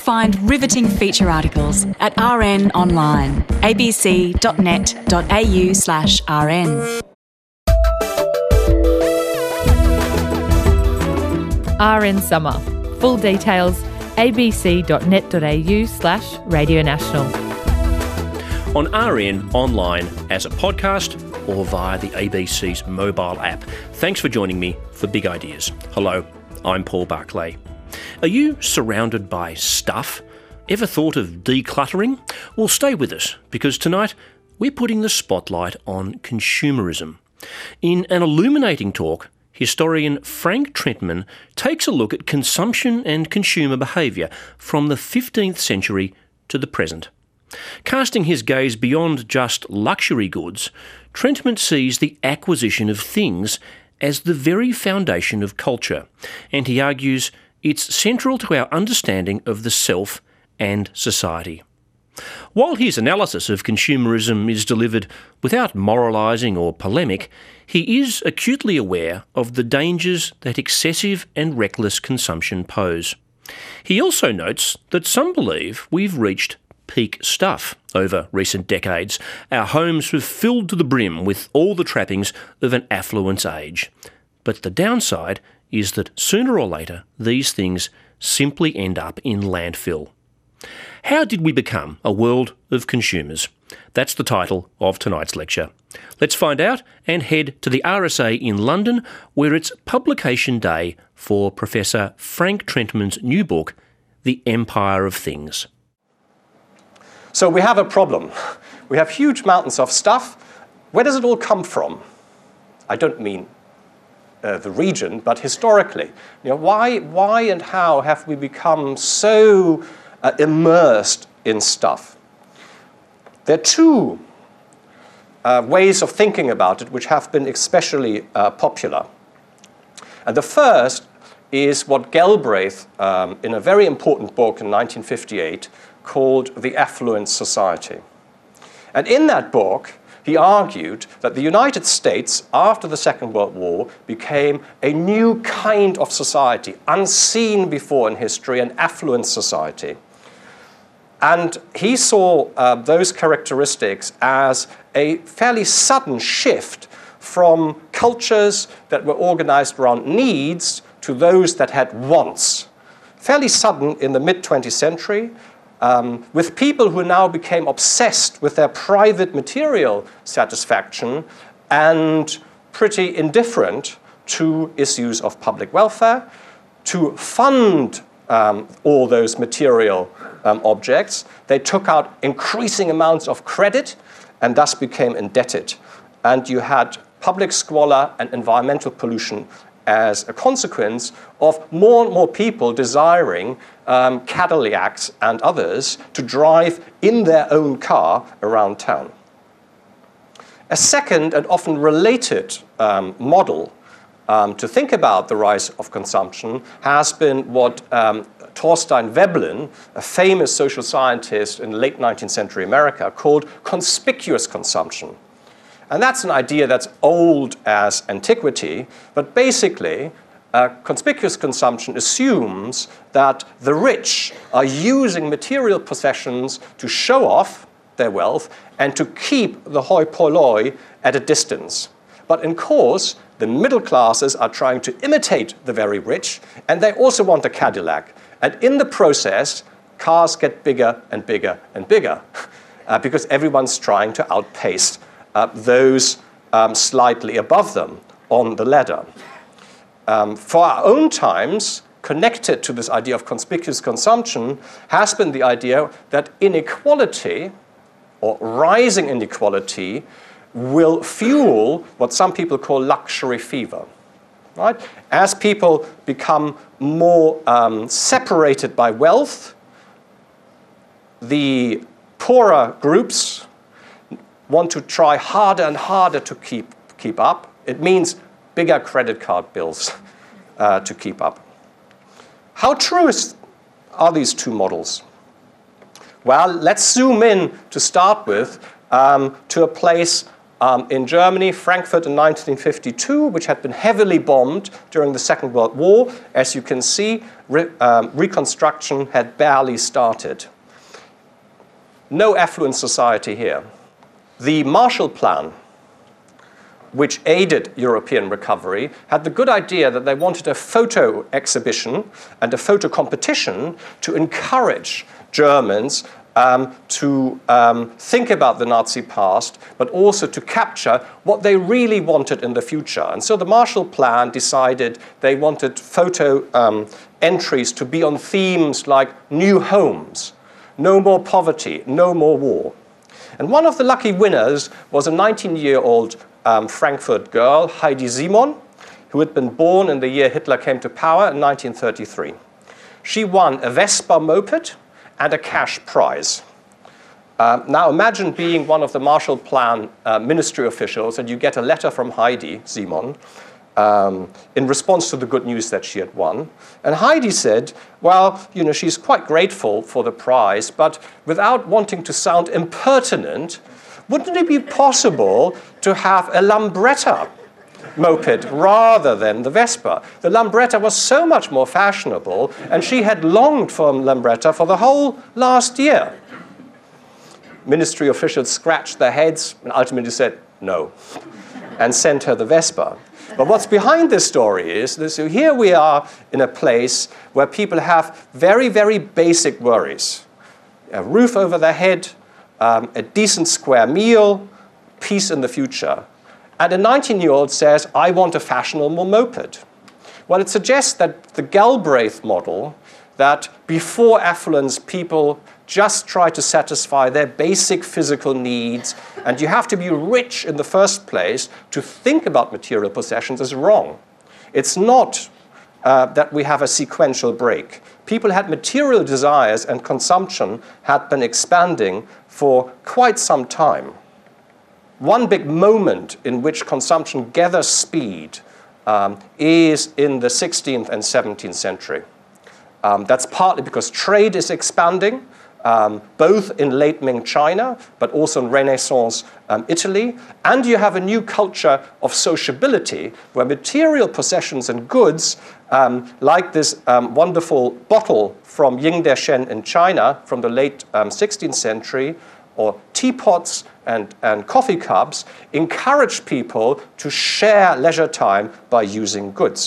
Find riveting feature articles at RN Online, abc.net.au/rn. RN Summer. Full details abc.net.au/Radio National. On RN Online as a podcast or via the ABC's mobile app. Thanks for joining me for Big Ideas. Hello, I'm Paul Barclay. Are you surrounded by stuff? Ever thought of decluttering? Well, stay with us, because tonight we're putting the spotlight on consumerism. In an illuminating talk, historian Frank Trentman takes a look at consumption and consumer behaviour from the 15th century to the present. Casting his gaze beyond just luxury goods, Trentman sees the acquisition of things as the very foundation of culture, and he argues it's central to our understanding of the self and society. While his analysis of consumerism is delivered without moralising or polemic, he is acutely aware of the dangers that excessive and reckless consumption pose. He also notes that some believe we've reached peak stuff over recent decades. Our homes have filled to the brim with all the trappings of an affluence age. But the downside is that sooner or later these things simply end up in landfill. How did we become a world of consumers? That's the title of tonight's lecture. Let's find out and head to the RSA in London, where it's publication day for Professor Frank Trentman's new book, The Empire of Things. So we have a problem. We have huge mountains of stuff. Where does it all come from? I don't mean the region, but historically. Why and how have we become so immersed in stuff? There are two ways of thinking about it which have been especially popular. And the first is what Galbraith, in a very important book in 1958, called The Affluent Society. And in that book, he argued that the United States, after the Second World War, became a new kind of society, unseen before in history, an affluent society. And he saw those characteristics as a fairly sudden shift from cultures that were organized around needs to those that had wants. Fairly sudden in the mid-20th century, with people who now became obsessed with their private material satisfaction and pretty indifferent to issues of public welfare, to fund all those material objects. They took out increasing amounts of credit and thus became indebted. And you had public squalor and environmental pollution as a consequence of more and more people desiring Cadillacs and others to drive in their own car around town. A second and often related model to think about the rise of consumption has been what Thorstein Veblen, a famous social scientist in late 19th century America, called conspicuous consumption. And that's an idea that's old as antiquity, but basically, conspicuous consumption assumes that the rich are using material possessions to show off their wealth and to keep the hoi polloi at a distance. But in course, the middle classes are trying to imitate the very rich, and they also want a Cadillac. And in the process, cars get bigger and bigger and bigger, because everyone's trying to outpace those slightly above them on the ladder. For our own times, connected to this idea of conspicuous consumption, has been the idea that inequality, or rising inequality, will fuel what some people call luxury fever. Right? As people become more separated by wealth, the poorer groups want to try harder and harder to keep up. It means bigger credit card bills to keep up. How true are these two models? Well, let's zoom in to start with to a place In Germany, Frankfurt in 1952, which had been heavily bombed during the Second World War. As you can see, reconstruction had barely started. No affluent society here. The Marshall Plan, which aided European recovery, had the good idea that they wanted a photo exhibition and a photo competition to encourage Germans to think about the Nazi past, but also to capture what they really wanted in the future. And so the Marshall Plan decided they wanted photo entries to be on themes like new homes, no more poverty, no more war. And one of the lucky winners was a 19-year-old Frankfurt girl, Heidi Simon, who had been born in the year Hitler came to power in 1933. She won a Vespa moped and a cash prize. Now imagine being one of the Marshall Plan ministry officials and you get a letter from Heidi Simon in response to the good news that she had won. And Heidi said, well, you know, she's quite grateful for the prize, but without wanting to sound impertinent, wouldn't it be possible to have a Lambretta moped rather than the Vespa? The Lambretta was so much more fashionable, and she had longed for a Lambretta for the whole last year. Ministry officials scratched their heads and ultimately said no, and sent her the Vespa. But what's behind this story is that so here we are in a place where people have very, very basic worries. A roof over their head, a decent square meal, peace in the future. And a 19-year-old says, I want a fashionable moped. Well, it suggests that the Galbraith model, that before affluence, people just try to satisfy their basic physical needs, and you have to be rich in the first place to think about material possessions, is wrong. It's not that we have a sequential break. People had material desires, and consumption had been expanding for quite some time. One big moment in which consumption gathers speed is in the 16th and 17th century. That's partly because trade is expanding, both in late Ming China, but also in Renaissance Italy. And you have a new culture of sociability where material possessions and goods, like this wonderful bottle from Yingde Shen in China from the late 16th century, or teapots and coffee cups, encourage people to share leisure time by using goods.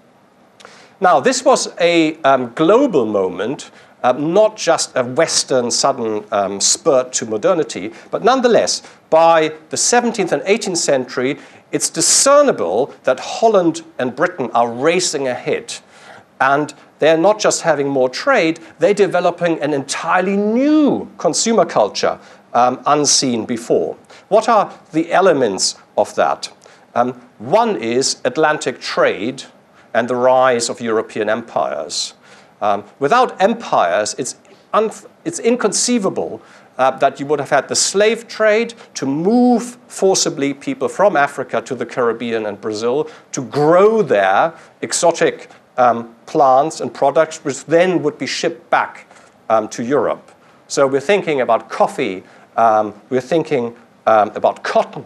Now, this was a global moment, not just a Western sudden spurt to modernity, but nonetheless, by the 17th and 18th century, it's discernible that Holland and Britain are racing ahead. And they're not just having more trade, they're developing an entirely new consumer culture unseen before. What are the elements of that? One is Atlantic trade and the rise of European empires. Without empires, it's inconceivable that you would have had the slave trade to move forcibly people from Africa to the Caribbean and Brazil to grow their exotic plants and products, which then would be shipped back to Europe. So we're thinking about coffee, we're thinking about cotton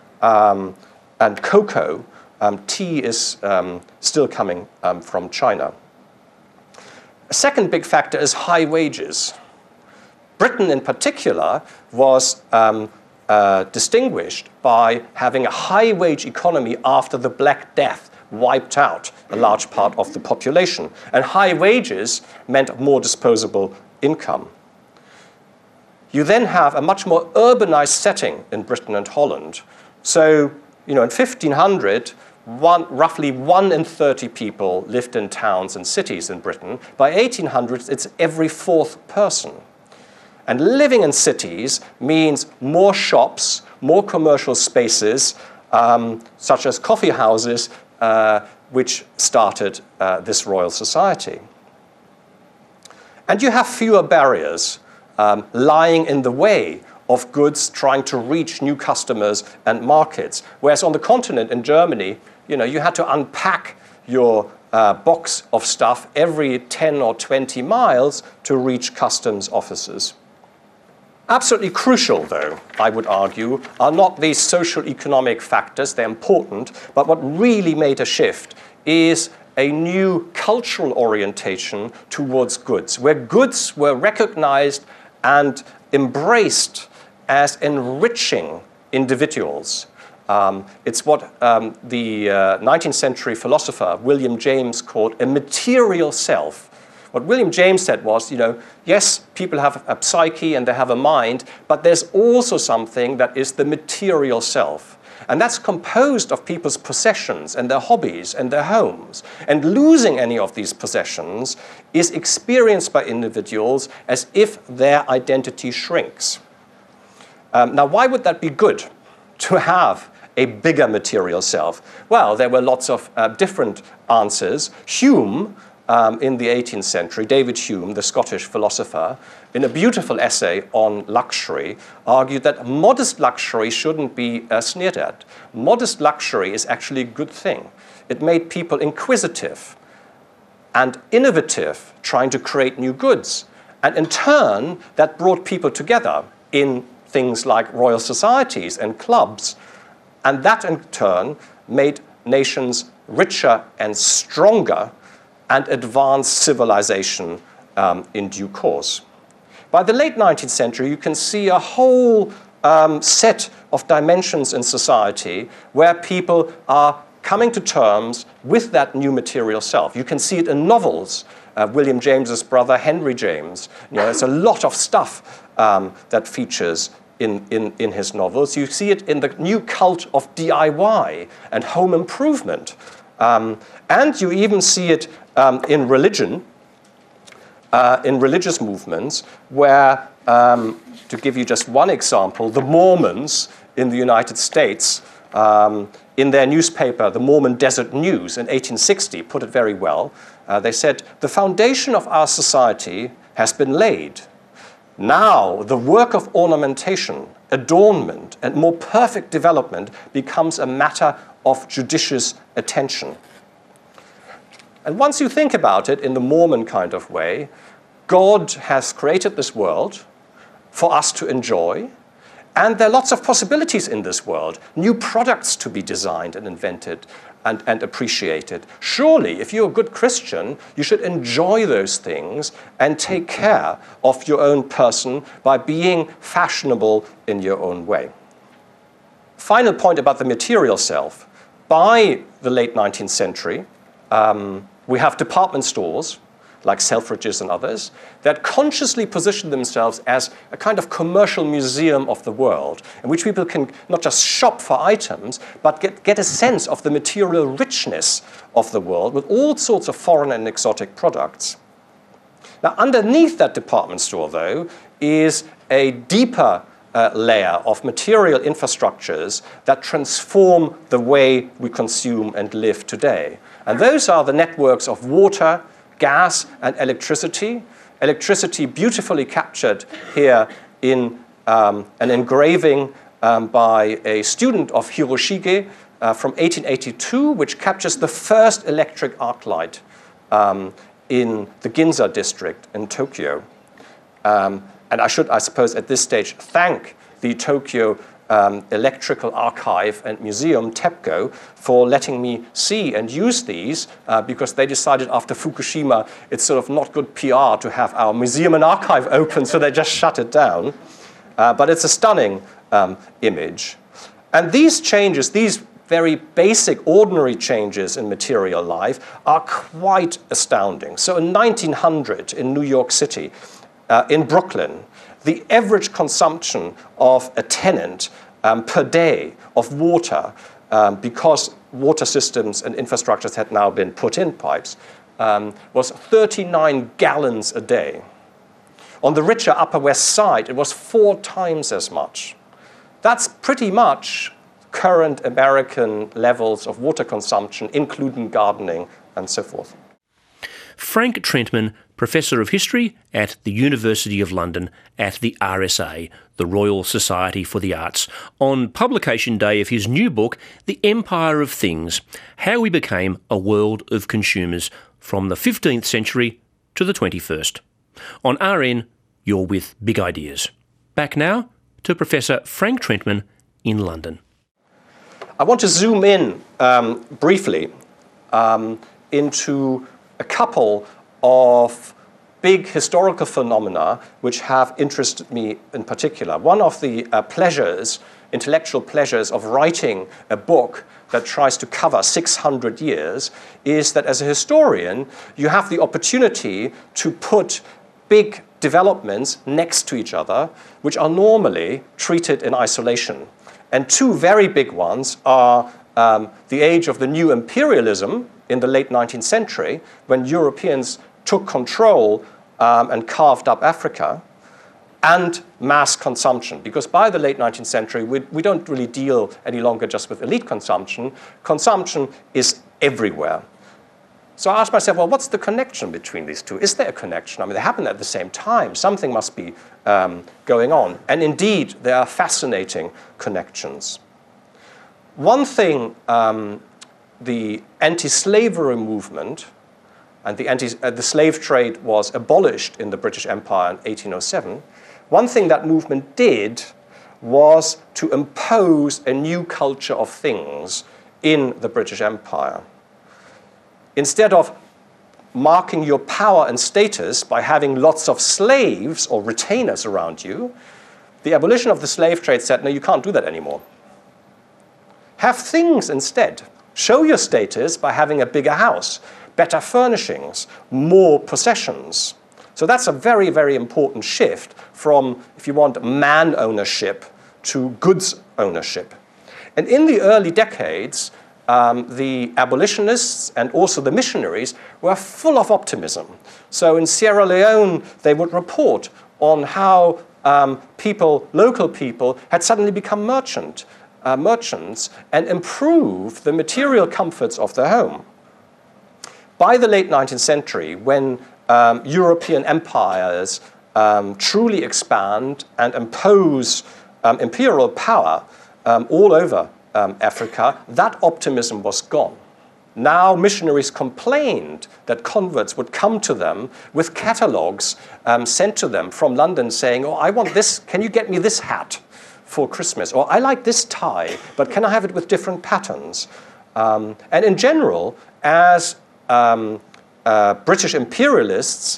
and cocoa. Tea is still coming from China. A second big factor is high wages. Britain, in particular, was distinguished by having a high-wage economy after the Black Death wiped out a large part of the population. And high wages meant more disposable income. You then have a much more urbanized setting in Britain and Holland. So, you know, in 1500, roughly 1 in 30 people lived in towns and cities in Britain. By 1800, it's every 4th person. And living in cities means more shops, more commercial spaces, such as coffee houses, which started this royal society. And you have fewer barriers lying in the way of goods trying to reach new customers and markets. Whereas on the continent in Germany, you know, you had to unpack your box of stuff every 10 or 20 miles to reach customs offices. Absolutely crucial, though, I would argue, are not these social economic factors. They're important, but what really made a shift is a new cultural orientation towards goods, where goods were recognized and embraced as enriching individuals. It's what the 19th century philosopher William James called a material self. What William James said was, yes, people have a psyche and they have a mind, but there's also something that is the material self. And that's composed of people's possessions and their hobbies and their homes. And losing any of these possessions is experienced by individuals as if their identity shrinks. Now, why would that be good, to have a bigger material self? Well, there were lots of different answers. Hume, in the 18th century, David Hume, the Scottish philosopher, in a beautiful essay on luxury, argued that modest luxury shouldn't be sneered at. Modest luxury is actually a good thing. It made people inquisitive and innovative, trying to create new goods. And in turn, that brought people together in things like royal societies and clubs. And that, in turn, made nations richer and stronger and advanced civilization in due course. By the late 19th century, you can see a whole set of dimensions in society where people are coming to terms with that new material self. You can see it in novels. William James's brother, Henry James. There's a lot of stuff that features in his novels. You see it in the new cult of DIY and home improvement. And you even see it in religion, in religious movements, where, to give you just one example, the Mormons in the United States, in their newspaper, the Mormon Desert News, in 1860, put it very well. They said, "The foundation of our society has been laid. Now, the work of ornamentation, adornment, and more perfect development becomes a matter of judicious attention." And once you think about it in the Mormon kind of way, God has created this world for us to enjoy, and there are lots of possibilities in this world, new products to be designed and invented and appreciated. Surely, if you're a good Christian, you should enjoy those things and take care of your own person by being fashionable in your own way. Final point about the material self. By the late 19th century, we have department stores, like Selfridges and others, that consciously position themselves as a kind of commercial museum of the world, in which people can not just shop for items, but get a sense of the material richness of the world with all sorts of foreign and exotic products. Now, underneath that department store, though, is a deeper layer of material infrastructures that transform the way we consume and live today. And those are the networks of water, gas, and electricity. Electricity beautifully captured here in an engraving by a student of Hiroshige from 1882, which captures the first electric arc light in the Ginza district in Tokyo. And I should, I suppose, at this stage, thank the Tokyo Electrical Archive and Museum, TEPCO, for letting me see and use these, because they decided after Fukushima it's sort of not good PR to have our museum and archive open, so they just shut it down. But it's a stunning image. And these changes, these very basic, ordinary changes in material life are quite astounding. So in 1900, in New York City, in Brooklyn, the average consumption of a tenant per day of water, because water systems and infrastructures had now been put in pipes, was 39 gallons a day. On the richer Upper West Side, it was 4 times as much. That's pretty much current American levels of water consumption, including gardening and so forth. Frank Trentman, Professor of History at the University of London at the RSA, the Royal Society for the Arts, on publication day of his new book, The Empire of Things, How We Became a World of Consumers from the 15th century to the 21st. On RN, you're with Big Ideas. Back now to Professor Frank Trentman in London. I want to zoom in briefly into a couple of big historical phenomena which have interested me in particular. One of the intellectual pleasures of writing a book that tries to cover 600 years is that as a historian, you have the opportunity to put big developments next to each other, which are normally treated in isolation. And two very big ones are the age of the new imperialism in the late 19th century, when Europeans took control and carved up Africa, and mass consumption. Because by the late 19th century, we don't really deal any longer just with elite consumption. Consumption is everywhere. So I asked myself, well, what's the connection between these two? Is there a connection? I mean, they happen at the same time. Something must be going on. And indeed, there are fascinating connections. One thing, the anti-slavery movement, and the slave trade was abolished in the British Empire in 1807. One thing that movement did was to impose a new culture of things in the British Empire. Instead of marking your power and status by having lots of slaves or retainers around you, the abolition of the slave trade said, no, you can't do that anymore. Have things instead. Show your status by having a bigger house, better furnishings, more possessions. So that's a very, very important shift from, if you want, man ownership to goods ownership. And in the early decades, the abolitionists and also the missionaries were full of optimism. So in Sierra Leone, they would report on how local people had suddenly become merchants and improved the material comforts of their home. By the late 19th century, when European empires truly expand and impose imperial power all over Africa, that optimism was gone. Now missionaries complained that converts would come to them with catalogs sent to them from London saying, oh, I want this, can you get me this hat for Christmas? Or I like this tie, but can I have it with different patterns? And in general, as British imperialists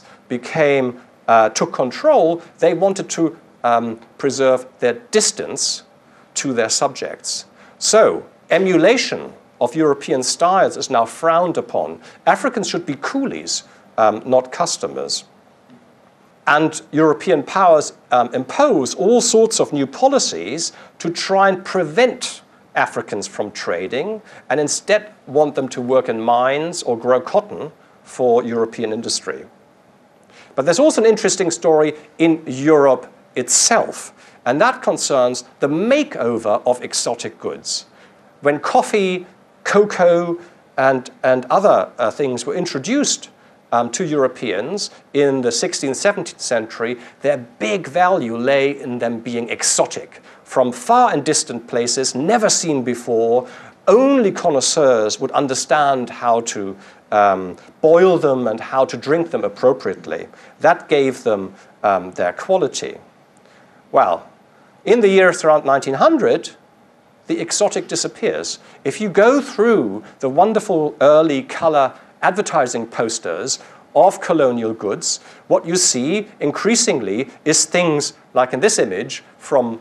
took control, they wanted to preserve their distance to their subjects. So emulation of European styles is now frowned upon. Africans should be coolies, not customers. And European powers impose all sorts of new policies to try and prevent Africans from trading and instead want them to work in mines or grow cotton for European industry. But there's also an interesting story in Europe itself, and that concerns the makeover of exotic goods. When coffee, cocoa, and other things were introduced to Europeans in the 16th, 17th century, their big value lay in them being exotic, from far and distant places, never seen before. Only connoisseurs would understand how to boil them and how to drink them appropriately. That gave them their quality. Well, in the years around 1900, the exotic disappears. If you go through the wonderful early color advertising posters of colonial goods, what you see increasingly is things like in this image from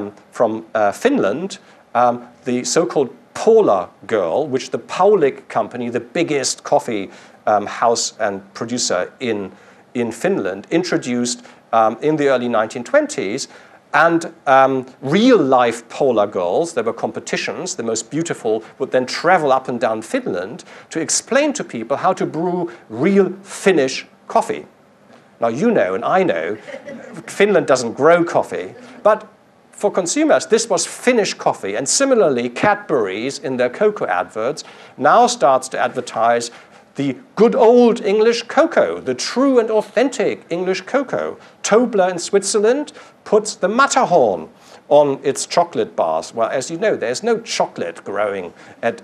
Finland, the so-called Polar Girl, which the Paulig company, the biggest coffee house and producer in Finland, introduced in the early 1920s. And real-life polar girls, there were competitions, the most beautiful would then travel up and down Finland to explain to people how to brew real Finnish coffee. Now, you know, and I know, Finland doesn't grow coffee, but for consumers, this was Finnish coffee. And similarly, Cadbury's, in their cocoa adverts, now starts to advertise the good old English cocoa, the true and authentic English cocoa. Tobler in Switzerland puts the Matterhorn on its chocolate bars. Well, as you know, there's no chocolate growing at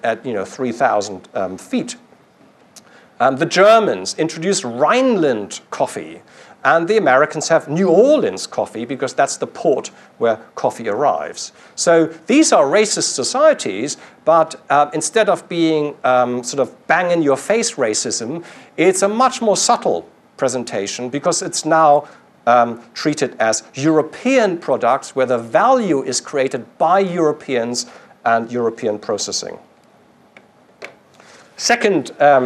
3,000 feet. The Germans introduced Rhineland coffee And the Americans have New Orleans coffee because that's the port where coffee arrives. So these are racist societies, but instead of being sort of bang-in-your-face racism, it's a much more subtle presentation because it's now treated as European products where the value is created by Europeans and European processing. Second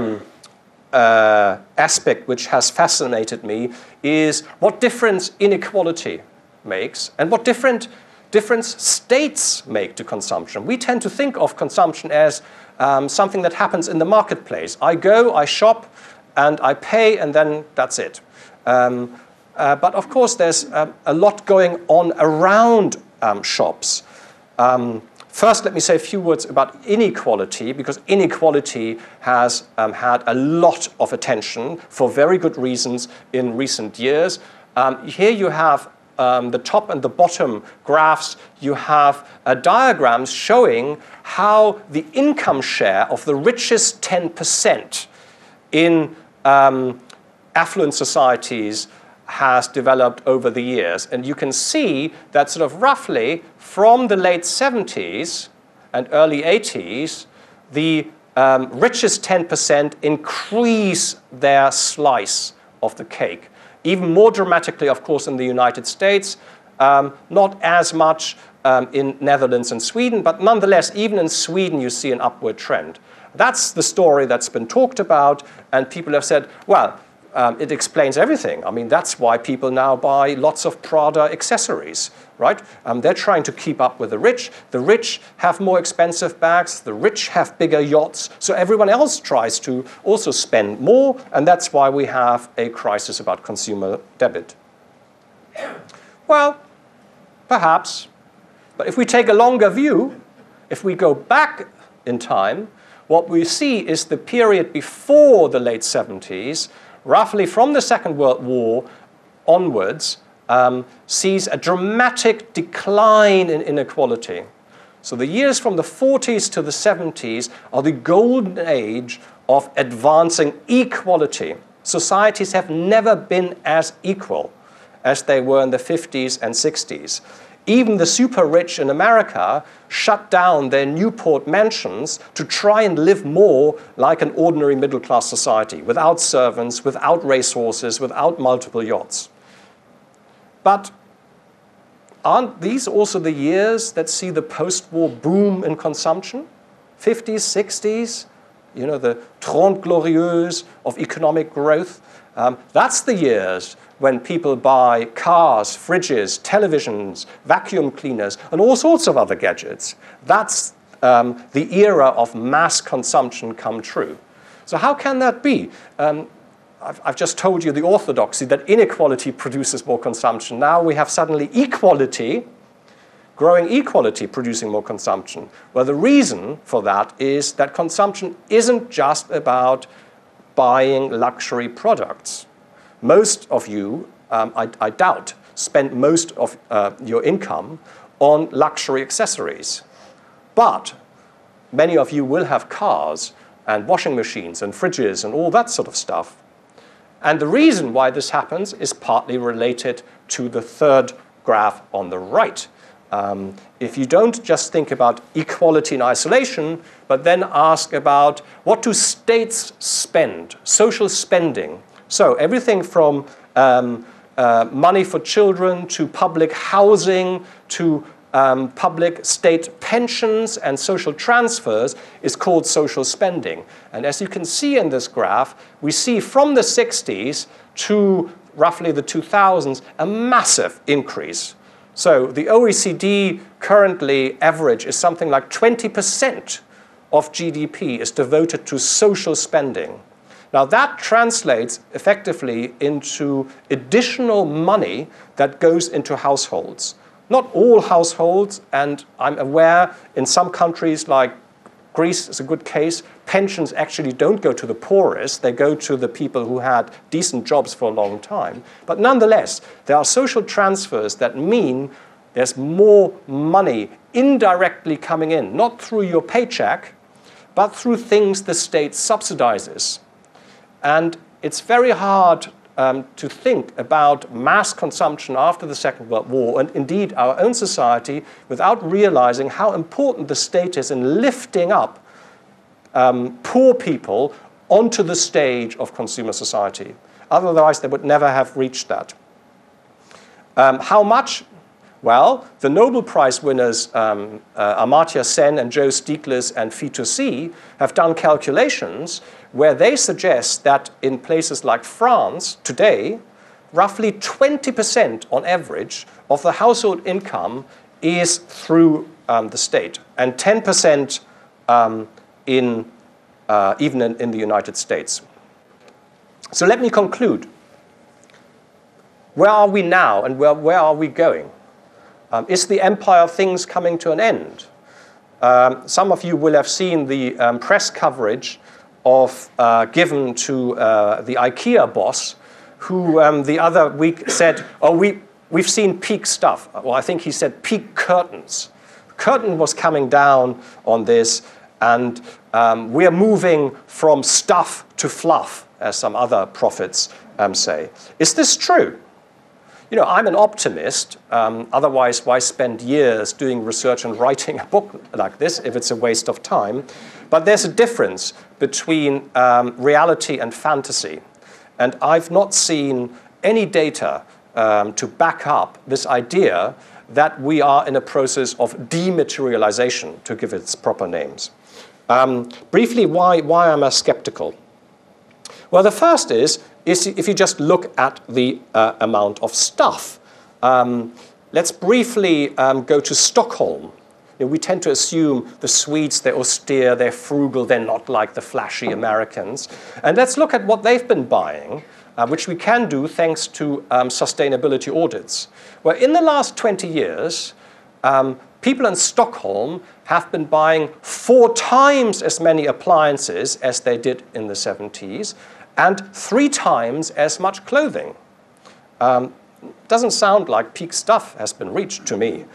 aspect which has fascinated me is what difference inequality makes and what difference states make to consumption. We tend to think of consumption as something that happens in the marketplace. I go, I shop, and I pay, and then that's it. But of course, there's a lot going on around shops. First, let me say a few words about inequality, because inequality has had a lot of attention for very good reasons in recent years. Here you have the top and the bottom graphs. You have diagrams showing how the income share of the richest 10% in affluent societies has developed over the years. And you can see that sort of roughly from the late 70s and early 80s, the richest 10% increase their slice of the cake. Even more dramatically, of course, in the United States, not as much in Netherlands and Sweden, but nonetheless, even in Sweden, you see an upward trend. That's the story that's been talked about, and people have said, well, it explains everything. I mean, that's why people now buy lots of Prada accessories, right? They're trying to keep up with the rich. The rich have more expensive bags. The rich have bigger yachts. So everyone else tries to also spend more, and that's why we have a crisis about consumer debit. Well, perhaps. But if we take a longer view, if we go back in time, what we see is the period before the late 70s, roughly from the Second World War onwards, sees a dramatic decline in inequality. So the years from the 40s to the 70s are the golden age of advancing equality. Societies have never been as equal as they were in the 50s and 60s. Even the super rich in America shut down their Newport mansions to try and live more like an ordinary middle-class society, without servants, without racehorses, without multiple yachts. But aren't these also the years that see the post-war boom in consumption? 50s, 60s, you know, the Trente Glorieuses of economic growth. That's the years when people buy cars, fridges, televisions, vacuum cleaners, and all sorts of other gadgets. That's the era of mass consumption come true. So how can that be? I've just told you the orthodoxy that inequality produces more consumption. Now we have suddenly equality, growing equality producing more consumption. Well, the reason for that is that consumption isn't just about buying luxury products. Most of you, I doubt, spend most of your income on luxury accessories. But many of you will have cars and washing machines and fridges and all that sort of stuff. And the reason why this happens is partly related to the third graph on the right. If you don't just think about equality in isolation, but then ask about what do states spend, social spending. So everything from money for children to public housing to public state pensions and social transfers is called social spending. And as you can see in this graph, we see from the 60s to roughly the 2000s a massive increase. So the OECD currently average is something like 20% of GDP is devoted to social spending. Now that translates effectively into additional money that goes into households. Not all households, and I'm aware in some countries like Greece is a good case, pensions actually don't go to the poorest, they go to the people who had decent jobs for a long time. But nonetheless, there are social transfers that mean there's more money indirectly coming in, not through your paycheck, but through things the state subsidizes. And it's very hard to think about mass consumption after the Second World War, and indeed our own society, without realizing how important the state is in lifting up poor people onto the stage of consumer society. Otherwise, they would never have reached that. How much? Well, the Nobel Prize winners Amartya Sen and Joe Stiglitz and Fitoussi have done calculations where they suggest that in places like France today, roughly 20% on average of the household income is through the state, and 10% even in the United States. So let me conclude. Where are we now, and where are we going? Is the empire of things coming to an end? Some of you will have seen the press coverage given to the IKEA boss, who the other week said, "Oh, we've seen peak stuff." Well, I think he said peak curtains. The curtain was coming down on this, and we are moving from stuff to fluff, as some other prophets say. Is this true? You know, I'm an optimist. Otherwise, why spend years doing research and writing a book like this if it's a waste of time? But there's a difference between reality and fantasy. And I've not seen any data to back up this idea that we are in a process of dematerialization, to give its proper names. Briefly, why am I skeptical? Well, the first is if you just look at the amount of stuff. Let's briefly go to Stockholm. You know, we tend to assume the Swedes, they're austere, they're frugal, they're not like the flashy Americans. And let's look at what they've been buying, which we can do thanks to sustainability audits. Well, in the last 20 years, people in Stockholm have been buying 4 times as many appliances as they did in the 70s, and 3 times as much clothing. Doesn't sound like peak stuff has been reached to me.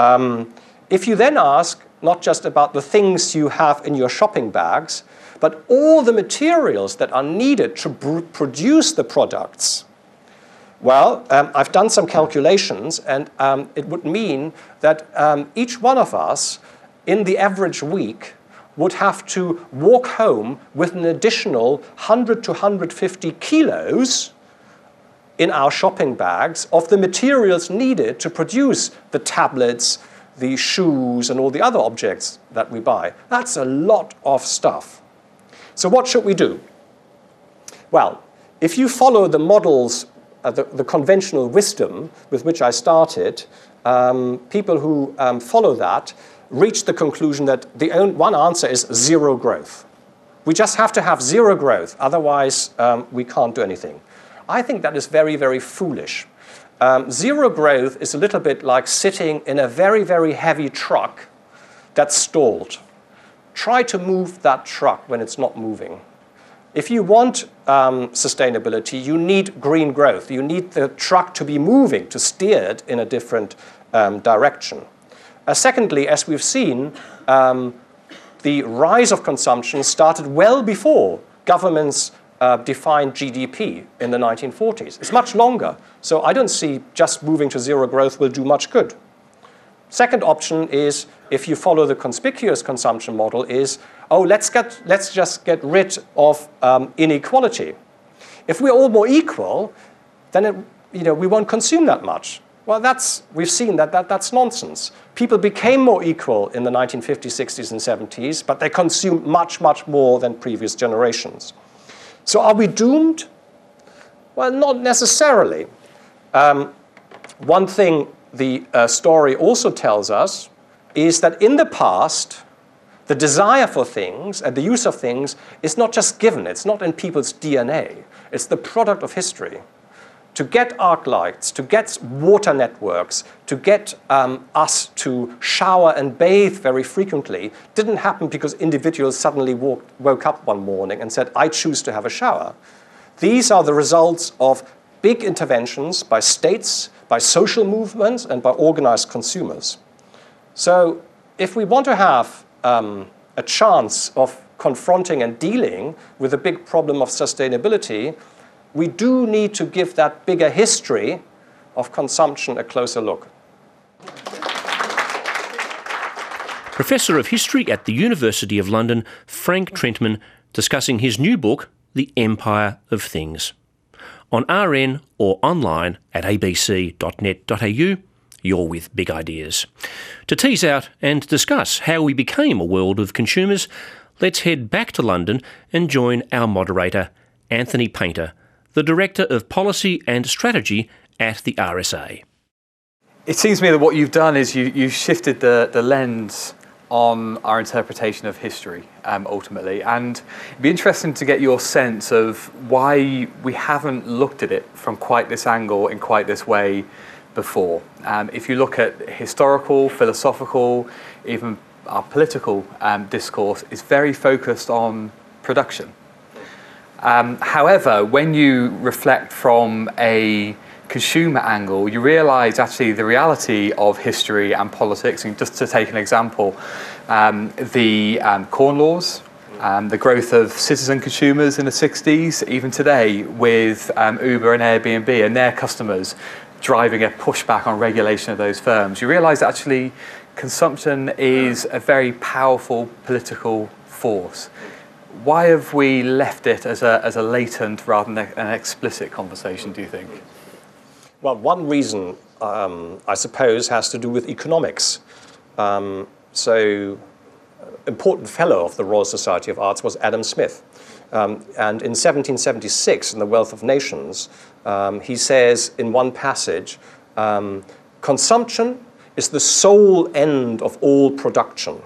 If you then ask not just about the things you have in your shopping bags, but all the materials that are needed to produce the products, well, I've done some calculations, and it would mean that each one of us in the average week would have to walk home with an additional 100 to 150 kilos in our shopping bags of the materials needed to produce the tablets, the shoes, and all the other objects that we buy. That's a lot of stuff. So what should we do? Well, if you follow the models, the conventional wisdom with which I started, people who follow that reached the conclusion that the one answer is zero growth. We just have to have zero growth, otherwise we can't do anything. I think that is very, very foolish. Zero growth is a little bit like sitting in a very, very heavy truck that's stalled. Try to move that truck when it's not moving. If you want sustainability, you need green growth. You need the truck to be moving, to steer it in a different direction. Secondly, as we've seen, the rise of consumption started well before governments defined GDP in the 1940s. It's much longer. So I don't see just moving to zero growth will do much good. Second option is, if you follow the conspicuous consumption model, is, oh, let's just get rid of inequality. If we're all more equal, then we won't consume that much. Well, we've seen that's nonsense. People became more equal in the 1950s, 60s, and 70s, but they consumed much, much more than previous generations. So are we doomed? Well, not necessarily. One thing the story also tells us is that in the past, the desire for things and the use of things is not just given. It's not in people's DNA. It's the product of history. To get arc lights, to get water networks, to get us to shower and bathe very frequently didn't happen because individuals suddenly woke up one morning and said, I choose to have a shower. These are the results of big interventions by states, by social movements, and by organized consumers. So if we want to have a chance of confronting and dealing with the big problem of sustainability, we do need to give that bigger history of consumption a closer look. Professor of History at the University of London, Frank Trentman, discussing his new book, The Empire of Things. On RN or online at abc.net.au, you're with Big Ideas. To tease out and discuss how we became a world of consumers, let's head back to London and join our moderator, Anthony Painter, the Director of Policy and Strategy at the RSA. It seems to me that what you've done is you've shifted the lens on our interpretation of history, ultimately. And it'd be interesting to get your sense of why we haven't looked at it from quite this angle in quite this way before. If you look at historical, philosophical, even our political discourse, it's very focused on production. However, when you reflect from a consumer angle, you realise actually the reality of history and politics. And just to take an example, the Corn Laws, the growth of citizen consumers in the 60s, even today with Uber and Airbnb and their customers driving a pushback on regulation of those firms. You realise that actually consumption is a very powerful political force. Why have we left it as a latent rather than an explicit conversation, do you think? Well, one reason, I suppose, has to do with economics. Important fellow of the Royal Society of Arts was Adam Smith. And in 1776, in The Wealth of Nations, he says in one passage, consumption is the sole end of all production.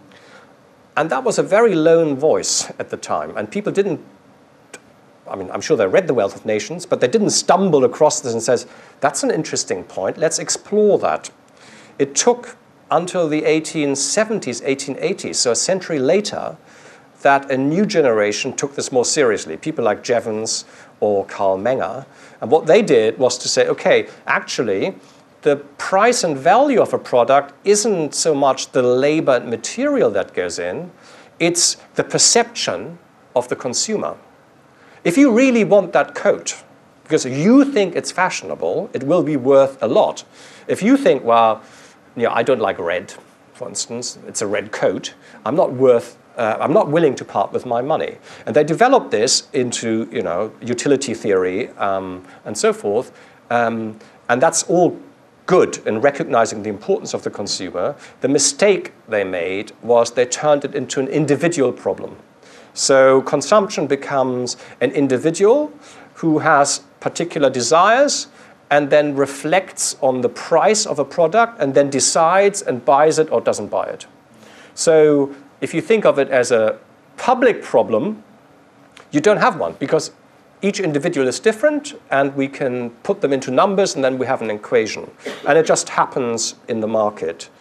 And that was a very lone voice at the time. And people didn't, I mean, I'm sure they read The Wealth of Nations, but they didn't stumble across this and says, that's an interesting point, let's explore that. It took until the 1870s, 1880s, so a century later, that a new generation took this more seriously. People like Jevons or Karl Menger. And what they did was to say, okay, actually, the price and value of a product isn't so much the labor and material that goes in, it's the perception of the consumer. If you really want that coat, because you think it's fashionable, it will be worth a lot. If you think, well, I don't like red, for instance, it's a red coat, I'm not willing to part with my money. And they developed this into, utility theory and so forth. And that's all good in recognizing the importance of the consumer. The mistake they made was they turned it into an individual problem. So consumption becomes an individual who has particular desires and then reflects on the price of a product and then decides and buys it or doesn't buy it. So if you think of it as a public problem, you don't have one because each individual is different and we can put them into numbers and then we have an equation. And it just happens in the market.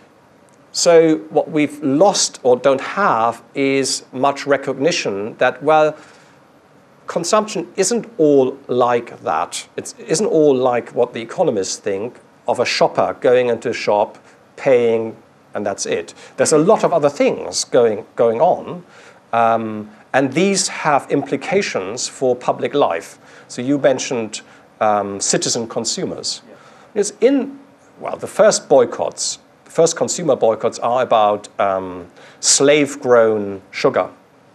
So what we've lost or don't have is much recognition that, well, consumption isn't all like that. It isn't all like what the economists think of a shopper going into a shop, paying, and that's it. There's a lot of other things going on, and these have implications for public life. So you mentioned citizen consumers. It's the first boycotts, the first consumer boycotts are about slave-grown sugar.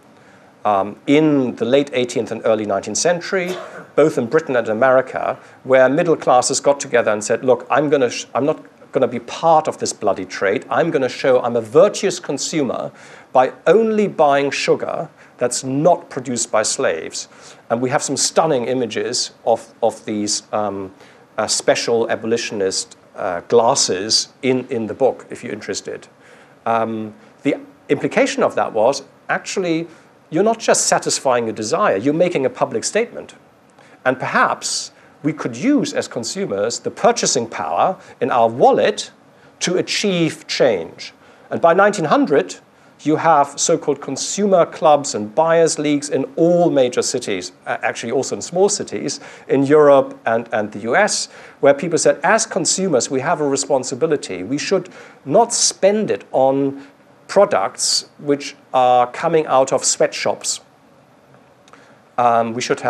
In the late 18th and early 19th century, both in Britain and America, where middle classes got together and said, look, I'm not going to be part of this bloody trade. I'm going to show I'm a virtuous consumer by only buying sugar that's not produced by slaves. And we have some stunning images of these special abolitionist glasses in the book, if you're interested. The implication of that was, actually, you're not just satisfying a desire, you're making a public statement. And perhaps we could use, as consumers, the purchasing power in our wallet to achieve change. And by 1900, you have so-called consumer clubs and buyers' leagues in all major cities, actually also in small cities, in Europe and the US, where people said, as consumers, we have a responsibility. We should not spend it on products which are coming out of sweatshops. We should have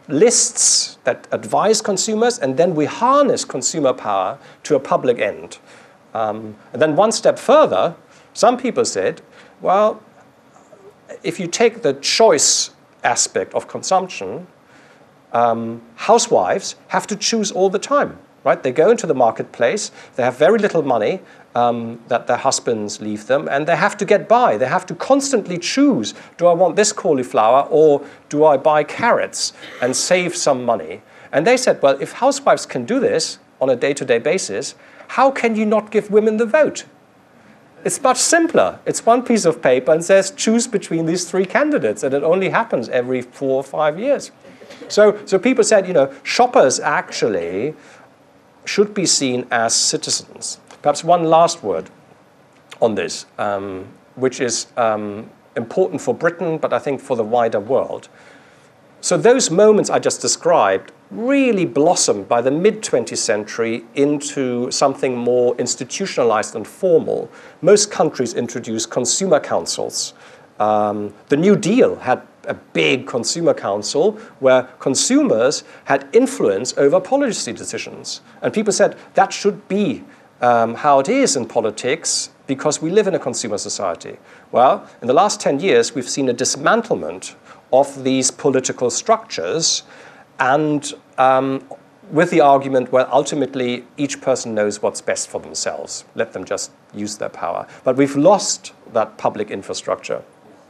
lists that advise consumers, and then we harness consumer power to a public end. And then one step further, some people said, well, if you take the choice aspect of consumption, housewives have to choose all the time, right? They go into the marketplace, they have very little money that their husbands leave them, and they have to get by. They have to constantly choose, do I want this cauliflower or do I buy carrots and save some money? And they said, well, if housewives can do this on a day-to-day basis, how can you not give women the vote? It's much simpler. It's one piece of paper and says choose between these three candidates, and it only happens every 4 or 5 years. So people said, shoppers actually should be seen as citizens. Perhaps one last word on this, which is important for Britain, but I think for the wider world. So those moments I just described really blossomed by the mid-20th century into something more institutionalized and formal. Most countries introduced consumer councils. The New Deal had a big consumer council where consumers had influence over policy decisions. And people said that should be how it is in politics because we live in a consumer society. Well, in the last 10 years, we've seen a dismantlement of these political structures and with the argument, well, ultimately, each person knows what's best for themselves. Let them just use their power. But we've lost that public infrastructure.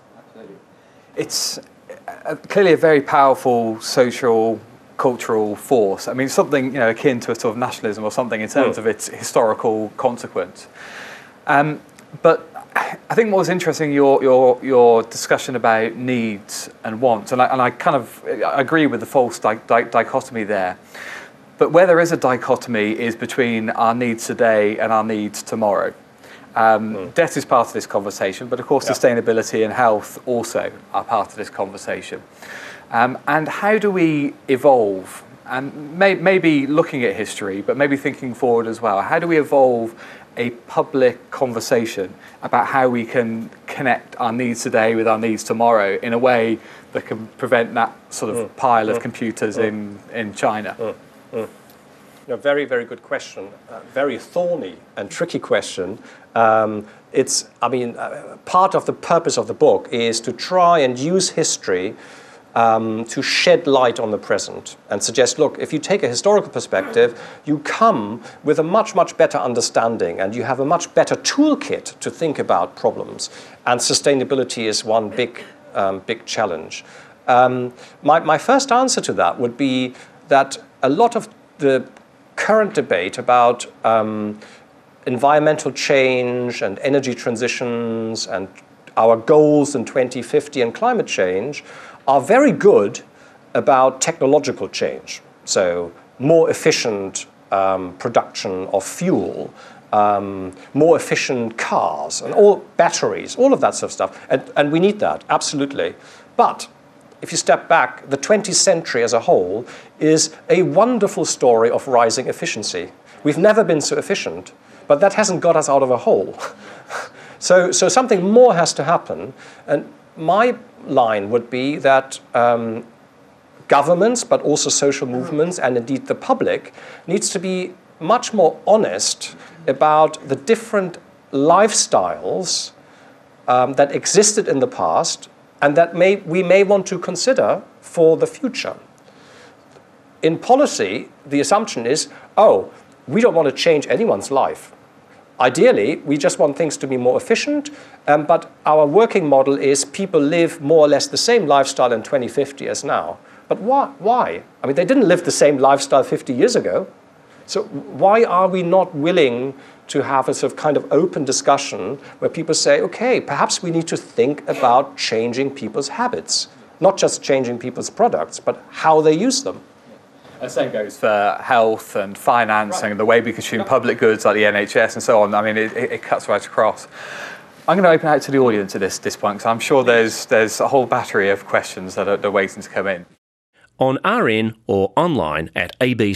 It's clearly a very powerful social, cultural force. I mean, something akin to a sort of nationalism or something in terms of its historical consequence. But I think what was interesting, your discussion about needs and wants, and I kind of agree with the false dichotomy there. But where there is a dichotomy is between our needs today and our needs tomorrow. Debt is part of this conversation, but of course sustainability and health also are part of this conversation. And how do we evolve? And maybe looking at history, but maybe thinking forward as well. How do we evolve a public conversation about how we can connect our needs today with our needs tomorrow in a way that can prevent that sort of pile of computers in China? Very, very good question. Very thorny and tricky question. Part of the purpose of the book is to try and use history to shed light on the present and suggest, look, if you take a historical perspective, you come with a much, much better understanding and you have a much better toolkit to think about problems. And sustainability is one big challenge. My first answer to that would be that a lot of the current debate about environmental change and energy transitions and our goals in 2050 and climate change are very good about technological change. So more efficient production of fuel, more efficient cars, and all batteries, all of that sort of stuff. And we need that, absolutely. But if you step back, the 20th century as a whole is a wonderful story of rising efficiency. We've never been so efficient, but that hasn't got us out of a hole. So something more has to happen. And my line would be that governments, but also social movements, and indeed the public, needs to be much more honest about the different lifestyles that existed in the past and that we may want to consider for the future. In policy, the assumption is, we don't want to change anyone's life. Ideally, we just want things to be more efficient, but our working model is people live more or less the same lifestyle in 2050 as now. But why? I mean, they didn't live the same lifestyle 50 years ago. So why are we not willing to have a sort of kind of open discussion where people say, okay, perhaps we need to think about changing people's habits, not just changing people's products, but how they use them. The same goes for health and financing, and the way we consume public goods like the NHS and so on. I mean, it cuts right across. I'm going to open out to the audience at this point, because I'm sure there's a whole battery of questions that are waiting to come in. On RN or online at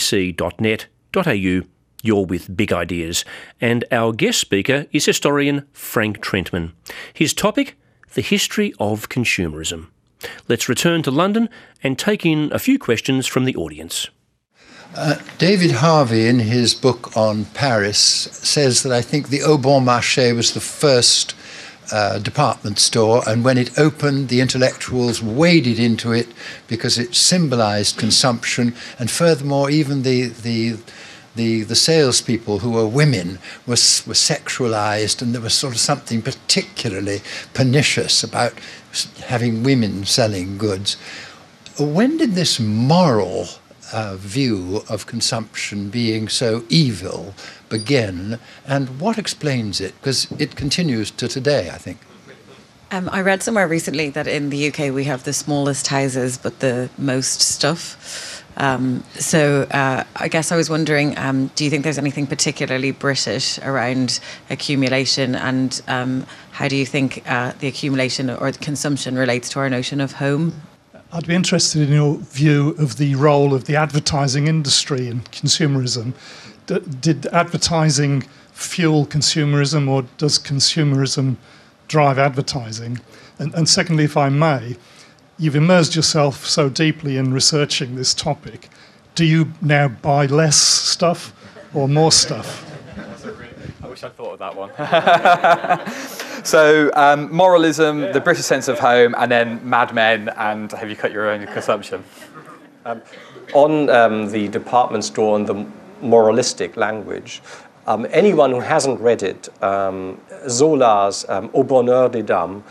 abc.net.au, you're with Big Ideas, and our guest speaker is historian Frank Trentman. His topic, the history of consumerism. Let's return to London and take in a few questions from the audience. David Harvey, in his book on Paris, says that I think the Au Bon Marché was the first department store, and when it opened, the intellectuals waded into it because it symbolized consumption, and furthermore, even the salespeople, who were women, were sexualized, and there was sort of something particularly pernicious about having women selling goods. When did this moral view of consumption being so evil begin, and what explains it? Because it continues to today, I think. I read somewhere recently that in the UK we have the smallest houses but the most stuff. So I guess I was wondering, do you think there's anything particularly British around accumulation, and how do you think the accumulation or the consumption relates to our notion of home? I'd be interested in your view of the role of the advertising industry in consumerism. Did advertising fuel consumerism, or does consumerism drive advertising? And secondly, if I may, you've immersed yourself so deeply in researching this topic. Do you now buy less stuff or more stuff? I wish I'd thought of that one. So, moralism, the British sense of home, and then Mad Men, and have you cut your own consumption? On the department store and the moralistic language, anyone who hasn't read it, Zola's Au Bonheur des Dames,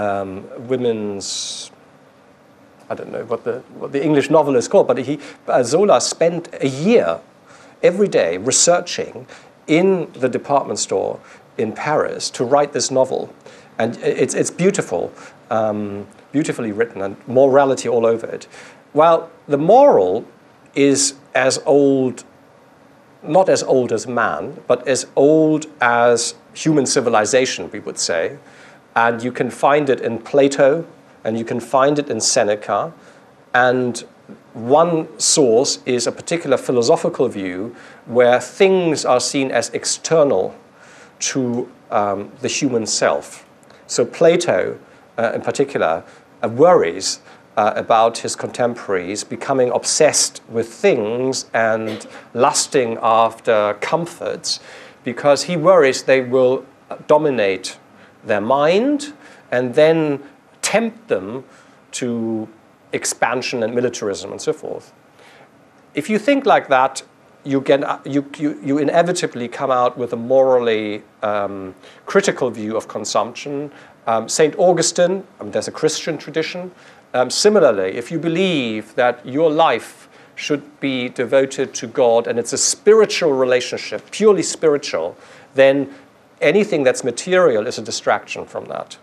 women's, I don't know what the English novel is called, but Zola spent a year every day researching in the department store in Paris to write this novel. And it's beautiful, beautifully written, and morality all over it. Well, the moral is as old, not as old as man, but as old as human civilization, we would say. And you can find it in Plato, and you can find it in Seneca. And one source is a particular philosophical view where things are seen as external to the human self. So Plato, in particular, worries about his contemporaries becoming obsessed with things and lusting after comforts, because he worries they will dominate their mind and then tempt them to expansion and militarism and so forth. If you think like that, you inevitably come out with a morally critical view of consumption. St. Augustine, there's a Christian tradition. Similarly, if you believe that your life should be devoted to God and it's a spiritual relationship, purely spiritual, then anything that's material is a distraction from that.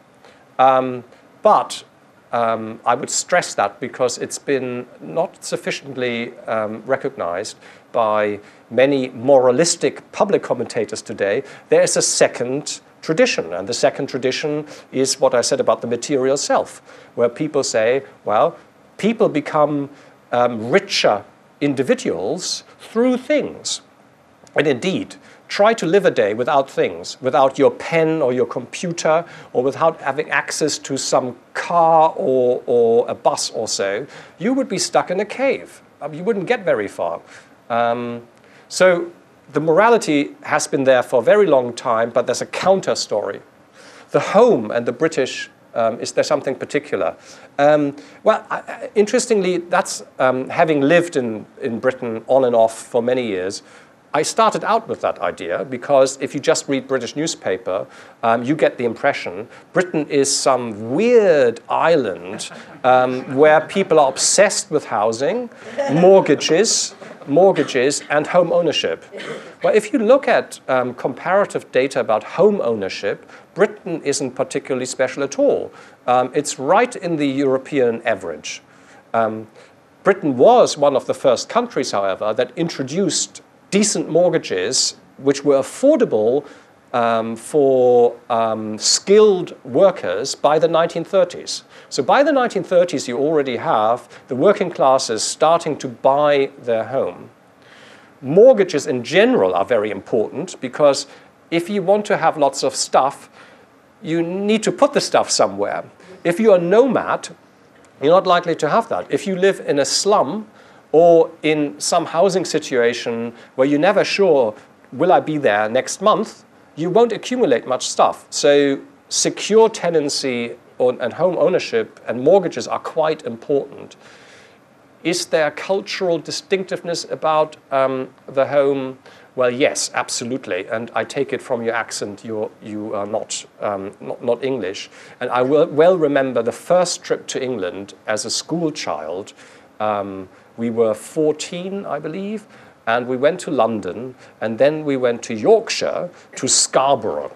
But I would stress that because it's been not sufficiently recognized by many moralistic public commentators today. There is a second tradition, and the second tradition is what I said about the material self, where people say, well, people become richer individuals through things. And indeed, try to live a day without things, without your pen or your computer, or without having access to some car or a bus or so. You would be stuck in a cave. You wouldn't get very far. So the morality has been there for a very long time, but there's a counter story. The home and the British, is there something particular? Interestingly, that's having lived in Britain on and off for many years. I started out with that idea because if you just read British newspaper, you get the impression Britain is some weird island where people are obsessed with housing, mortgages, and home ownership. Well, if you look at comparative data about home ownership, Britain isn't particularly special at all. It's right in the European average. Britain was one of the first countries, however, that introduced decent mortgages which were affordable for skilled workers by the 1930s. So by the 1930s, you already have the working classes starting to buy their home. Mortgages in general are very important because if you want to have lots of stuff, you need to put the stuff somewhere. If you're a nomad, You're not likely to have that. If you live in a slum or in some housing situation where you're never sure, will I be there next month, you won't accumulate much stuff. So secure tenancy and home ownership and mortgages are quite important. Is there cultural distinctiveness about the home? Well, yes, absolutely. And I take it from your accent, you are not English. And I will well remember the first trip to England as a school child. We were 14, I believe, and we went to London, and then we went to Yorkshire, to Scarborough.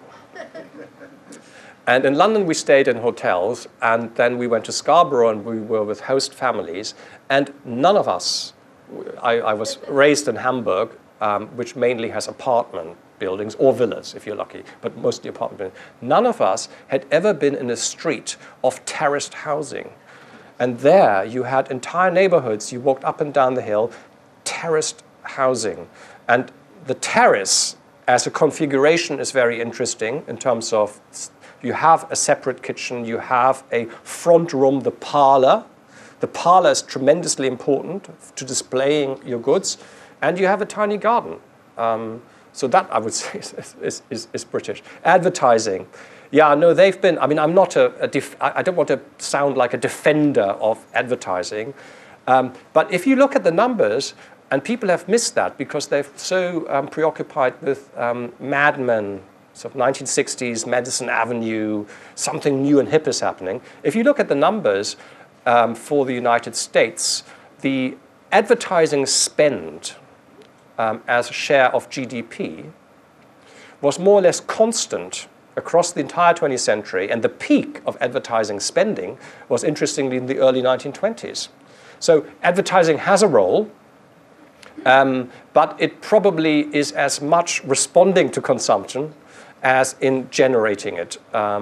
And in London, we stayed in hotels, and then we went to Scarborough, and we were with host families, and none of us, I was raised in Hamburg, which mainly has apartment buildings, or villas, if you're lucky, but mostly apartment buildings. None of us had ever been in a street of terraced housing. And there, you had entire neighborhoods, you walked up and down the hill, terraced housing. And the terrace, as a configuration, is very interesting in terms of you have a separate kitchen, you have a front room, the parlor. The parlor is tremendously important to displaying your goods, and you have a tiny garden. So that, I would say, is British. Advertising. Yeah, no, they've been, I mean, I'm not I don't want to sound like a defender of advertising, but if you look at the numbers, and people have missed that because they're so preoccupied with Mad Men, sort of 1960s, Madison Avenue, something new and hip is happening. If you look at the numbers for the United States, the advertising spend as a share of GDP was more or less constant across the entire 20th century, and the peak of advertising spending was, interestingly, in the early 1920s. So advertising has a role, but it probably is as much responding to consumption as in generating it.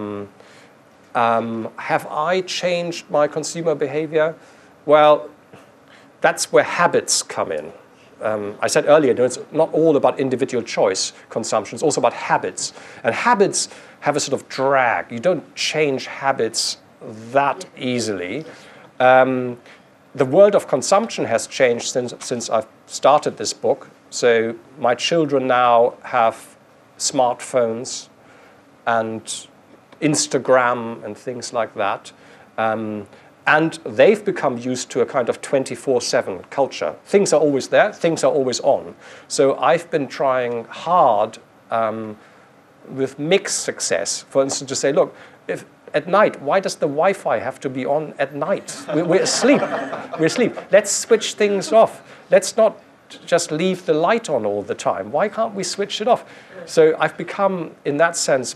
Have I changed my consumer behavior? Well, that's where habits come in. I said earlier, it's not all about individual choice consumption, it's also about habits. And habits have a sort of drag. You don't change habits that easily. The world of consumption has changed since I've started this book. So my children now have smartphones and Instagram and things like that. And they've become used to a kind of 24/7 culture. Things are always there, things are always on. So I've been trying hard with mixed success, for instance, to say, look, if at night, why does the Wi-Fi have to be on at night? We're asleep. We're asleep. Let's switch things off. Let's not just leave the light on all the time. Why can't we switch it off? So I've become, in that sense,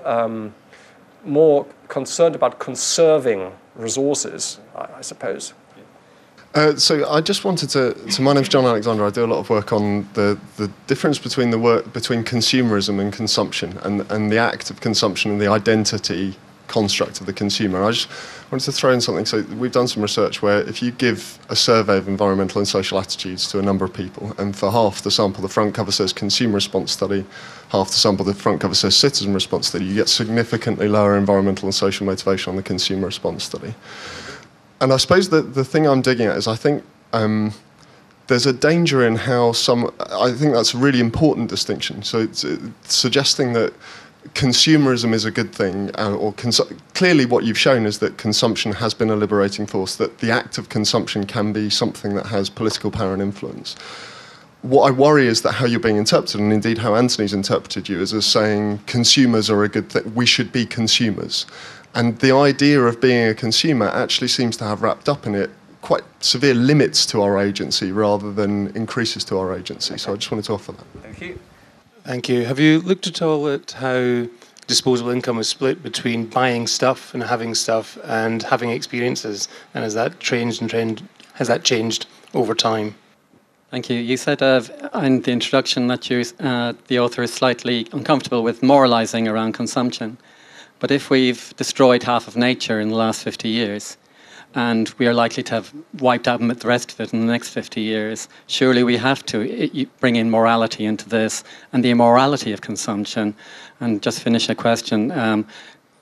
more concerned about conserving resources, I suppose. So I just wanted to. My name's John Alexander. I do a lot of work on the difference between between consumerism and consumption, and the act of consumption and the identity construct of the consumer. I just wanted to throw in something. So we've done some research where if you give a survey of environmental and social attitudes to a number of people, and for half the sample, the front cover says consumer response study, half the sample, the front cover says citizen response study, you get significantly lower environmental and social motivation on the consumer response study. And I suppose the thing I'm digging at is I think there's a danger in how I think that's a really important distinction. So it's suggesting that consumerism is a good thing, clearly what you've shown is that consumption has been a liberating force, that the act of consumption can be something that has political power and influence. What I worry is that how you're being interpreted, and indeed how Anthony's interpreted you, is as saying consumers are a good thing, we should be consumers. And the idea of being a consumer actually seems to have wrapped up in it quite severe limits to our agency rather than increases to our agency. So I just wanted to offer that. Thank you. Thank you. Have you looked at all at how disposable income is split between buying stuff and having stuff and having experiences? And has that changed over time? Thank you. You said in the introduction that the author is slightly uncomfortable with moralising around consumption. But if we've destroyed half of nature in the last 50 years, and we are likely to have wiped out the rest of it in the next 50 years, surely we have to bring in morality into this and the immorality of consumption. And just finish a question.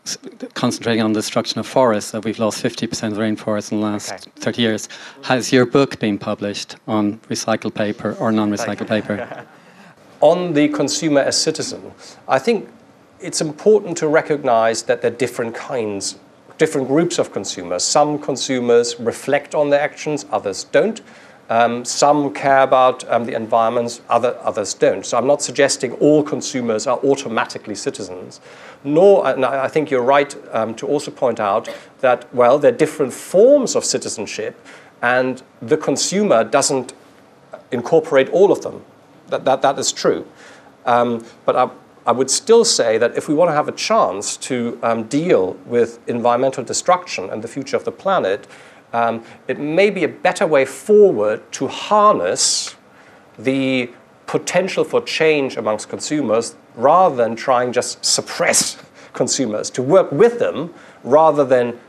concentrating on the destruction of forests, that we've lost 50% of the rainforest in the last 30 years. Has your book been published on recycled paper or non-recycled paper? On the consumer as citizen, I think it's important to recognize that there are different groups of consumers. Some consumers reflect on their actions, others don't. Some care about the environment, others don't. So I'm not suggesting all consumers are automatically citizens, nor, and I think you're right to also point out that, well, there are different forms of citizenship, and the consumer doesn't incorporate all of them. That is true. But I would still say that if we want to have a chance to deal with environmental destruction and the future of the planet, it may be a better way forward to harness the potential for change amongst consumers rather than trying just suppress consumers, to work with them rather than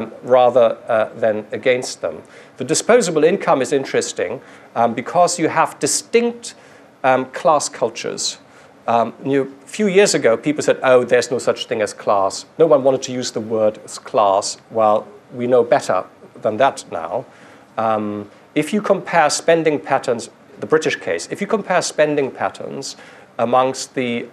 against them. The disposable income is interesting because you have distinct class cultures. A few years ago, people said, oh, there's no such thing as class. No one wanted to use the word class. Well, we know better than that now. If you compare spending patterns, the British case, if you compare spending patterns amongst the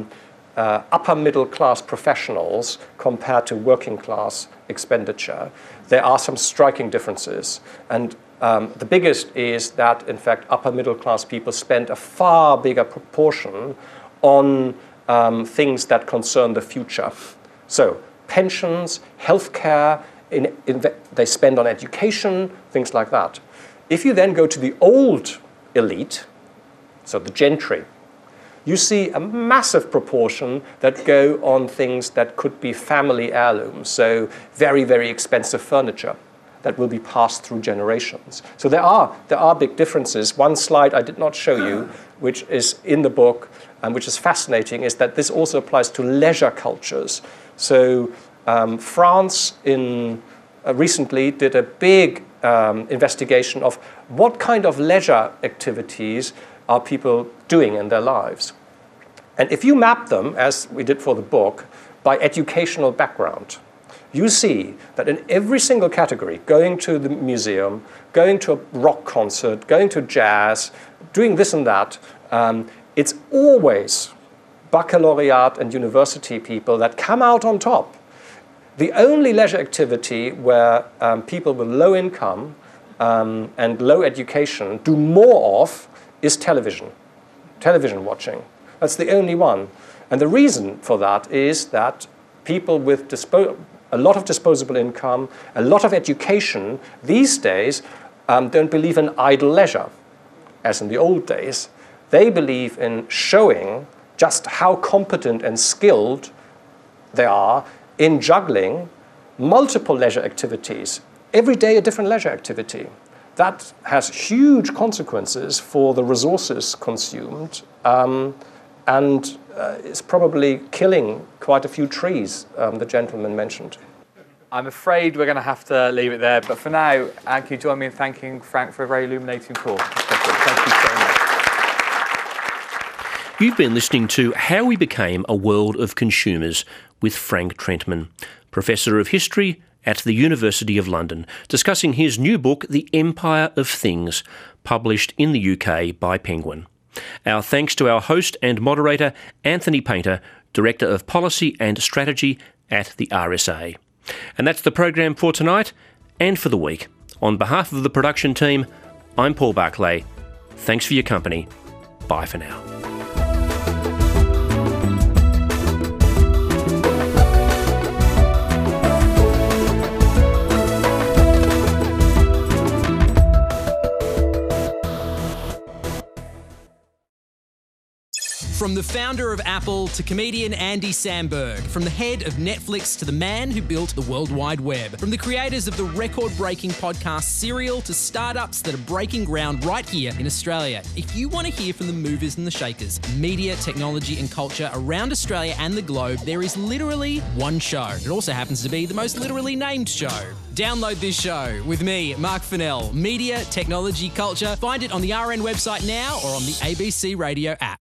upper middle class professionals compared to working class expenditure, there are some striking differences. And the biggest is that, in fact, upper middle class people spend a far bigger proportion on things that concern the future. So pensions, healthcare, they spend on education, things like that. If you then go to the old elite, so the gentry, you see a massive proportion that go on things that could be family heirlooms, so very, very expensive furniture that will be passed through generations. So there are big differences. One slide I did not show you, which is in the book, and which is fascinating, is that this also applies to leisure cultures. So France recently did a big investigation of what kind of leisure activities are people doing in their lives. And if you map them, as we did for the book, by educational background, you see that in every single category, going to the museum, going to a rock concert, going to jazz, doing this and that, it's always baccalaureate and university people that come out on top. The only leisure activity where people with low income and low education do more of is television watching. That's the only one. And the reason for that is that people with a lot of disposable income, a lot of education, these days don't believe in idle leisure, as in the old days. They believe in showing just how competent and skilled they are in juggling multiple leisure activities. Every day a different leisure activity. That has huge consequences for the resources consumed and is probably killing quite a few trees, the gentleman mentioned. I'm afraid we're going to have to leave it there, but for now, Anne, can you join me in thanking Frank for a very illuminating talk? Thank you so much. You've been listening to How We Became a World of Consumers with Frank Trentman, Professor of History at the University of London, discussing his new book, The Empire of Things, published in the UK by Penguin. Our thanks to our host and moderator, Anthony Painter, Director of Policy and Strategy at the RSA. And that's the program for tonight and for the week. On behalf of the production team, I'm Paul Barclay. Thanks for your company. Bye for now. From the founder of Apple to comedian Andy Samberg, from the head of Netflix to the man who built the World Wide Web, from the creators of the record-breaking podcast Serial to startups that are breaking ground right here in Australia. If you want to hear from the movers and the shakers, media, technology and culture around Australia and the globe, there is literally one show. It also happens to be the most literally named show. Download this show with me, Mark Fennell. Media, technology, culture. Find it on the RN website now or on the ABC Radio app.